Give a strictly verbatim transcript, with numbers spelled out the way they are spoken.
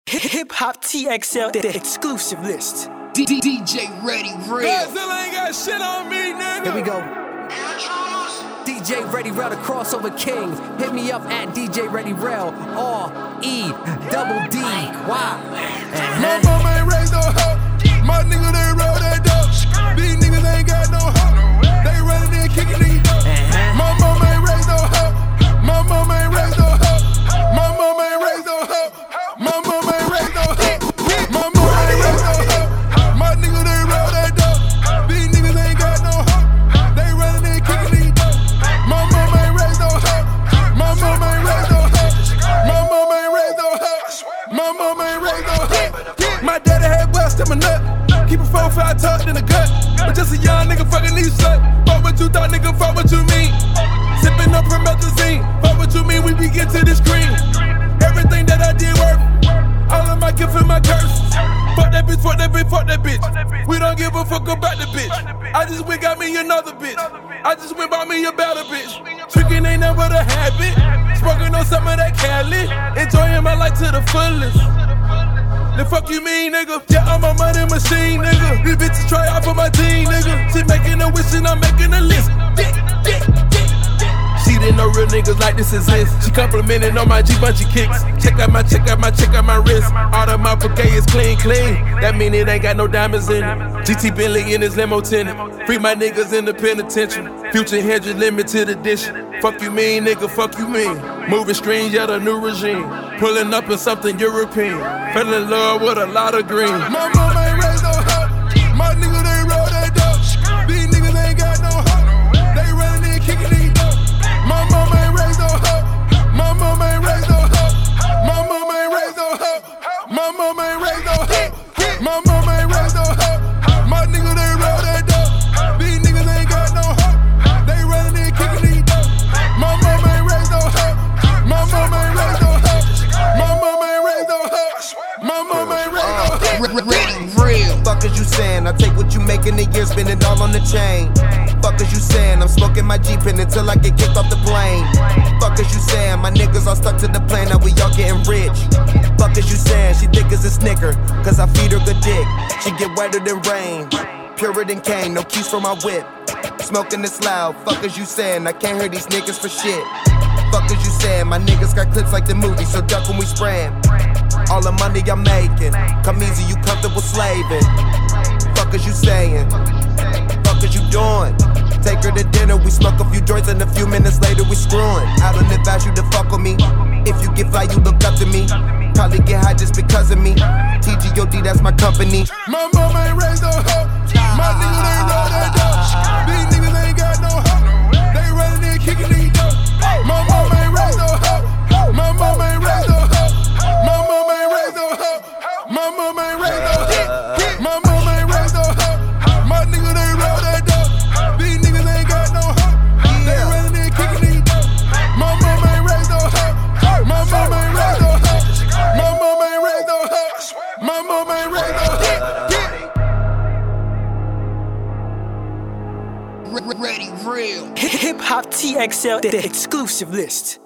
Hip Hop T X L, the exclusive list. D J Ready Real. Godzilla ain't got shit on me, nigga. Here we go. D J Ready Real, the crossover king. Hit me up at D J Ready Real. R E double D Y. My mama ain't raised no hoe. My nigga, they roll that dope. These niggas ain't got no hoe. They running in, kicking these dope. My mama ain't raised no hoe. My mama ain't raised no hoe. My mama ain't raised no hoe. My mama ain't raised no hoe. My mama ain't raised no hoe. My nigga, they roll that dope. These niggas ain't got no hoe. They running in, kicking these dope. My mama ain't raised no hoe. My mama ain't raised no hoe. My mama ain't raised no hoe. My mama ain't raised no hoe. My daddy had bust him a nut. Keep a four five tucked in the gut. But just a young nigga fucking these slut. Fuck what you thought, nigga, fuck what you mean. Sipping up promethazine. Fuck what you mean, we be get to this cream. Everything that I did work. All of my gift and my curses. Fuck that bitch, fuck that bitch, fuck that bitch. We don't give a fuck about the bitch. I just went got me another bitch. I just went bought me a better bitch. Tricking ain't never the habit. Smoking on some of that Cali. Enjoying my life to the fullest. The fuck you mean, nigga? Yeah, I'm a money machine, nigga. These bitches try out for my team, nigga. She making a wish and I'm making a list. Dick, dick, dick. She didn't know real niggas like this exist. She complimenting on my G-Bunchy kicks. Check out my, check out my, check out my wrist. All of my bouquet is clean, clean. That mean it ain't got no diamonds in it. G T Bentley in his limo tenant. Free my niggas in the penitentiary. Future Hendrix limited edition. Fuck you mean, nigga, fuck you mean. Moving screens, yeah, the new regime. Pulling up in something European. Fell in love with a lot of green. My mama ain't raised no hoe. My nigga, they roll that dope. These niggas ain't got no hoe. They running in, kicking these dope. My mama ain't raised no hoe. My mama ain't raised no hoe. My mama ain't raised no hoe. My mama ain't raised no hoe. My mama ain't raised no hoe. My nigga, they roll that dope. These niggas ain't got no hoe. They running in, kicking these dope. My mama ain't raised no hoe. My mama ain't raised no hoe. My mama ain't raised no hoe. My mama ain't raised no hoe. Ready Real. Fuck is you saying? I take what you make in a year, spend it all on the chain. Fuck is you saying? I'm smoking my Jeep in until I get kicked off the plane. Fuck is you saying? My niggas all stuck to the plane, now we all getting rich. Fuck is you saying? She thick as a snicker, cause I feed her good dick. She get wetter than rain, purer than cane, no keys for my whip. Smoking this loud, fuck is you saying? I can't hear these niggas for shit. Fuck is you saying? My niggas got clips like the movie, so duck when we sprayin'. All the money I'm making, come easy, you comfortable slaving. Fuck is you saying? Fuck is you doing? Take her to dinner, we smoke a few joints, and a few minutes later we screwing. I don't advise you to fuck with me. If you get fly, you look up to me. Probably get high just because of me. T G O D, that's my company. My mama ain't raised no hoe. My niggas ain't roll that dope. These niggas ain't got no hoe. They running in, kicking these dope. My mama ain't raised no hoe. My mama ain't raised no hoe. My mama ain't raised no hoe. My mama ain't raised no hoe. My mama ain't raised no hoe. My nigga, they roll that dope. These niggas ain't got no hoe. They running in, kicking these dope. My mama ain't raised no hoe. My mama ain't raised no hoe. My mama ain't raised no hoe. My mama ain't raised no hoe. Ready Real. Hip Hop T X L, the exclusive list.